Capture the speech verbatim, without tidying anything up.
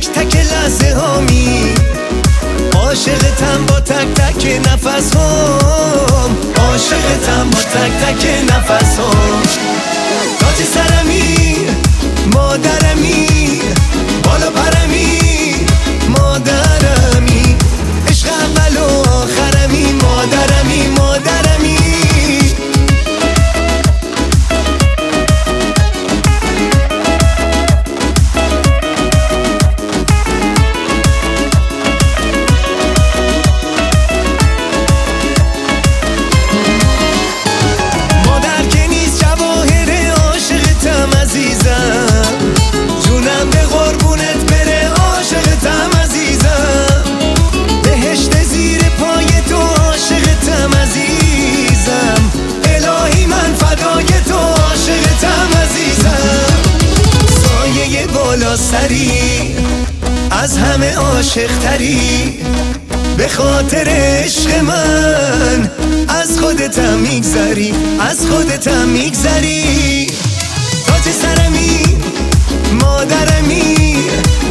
تک تک لحظه هامی، عاشقتم با تک تک نفس هام، عاشقتم با تک تک نفس هام. تاج سرمی مادرمی، بالا پرمی مادرمی، عشق اول و آخرمی مادرمی مادرمی. مادر که نیست جواهر عاشقتم عزیزم، جونم به قربونت بره عاشقتم عزیزم، بهشت زیر پای تو عاشقتم عزیزم، الهی من فدای تو عاشقتم عزیزم. سایه بالا سری از همه عاشق تری، به خاطر عشق من از خودتم میگذری، از خودتم میگذری. تاج سرمی مادرمی،